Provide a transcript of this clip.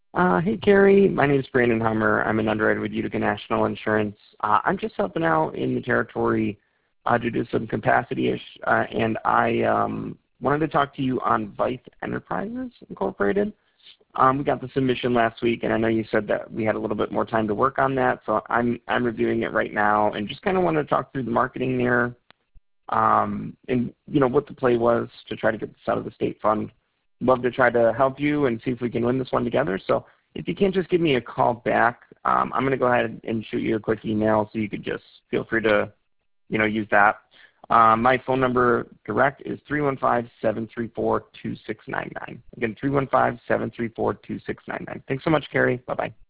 Hey, Carrie. My name is Brandon Hummer. I'm an underwriter with Utica National Insurance. I'm just helping out in the territory due to some capacity and I wanted to talk to you on Vice Enterprises Incorporated. We got the submission last week, and I know you said that we had a little bit more time to work on that, so I'm reviewing it right now, and just kind of wanted to talk through the marketing there, and what the play was to try to get this out of the state fund. Love to try to help you and see if we can win this one together. So if you can't just give me a call back, I'm going to go ahead and shoot you a quick email so you could just feel free to, use that. My phone number direct is 315-734-2699. Again, 315-734-2699. Thanks so much, Carrie. Bye-bye.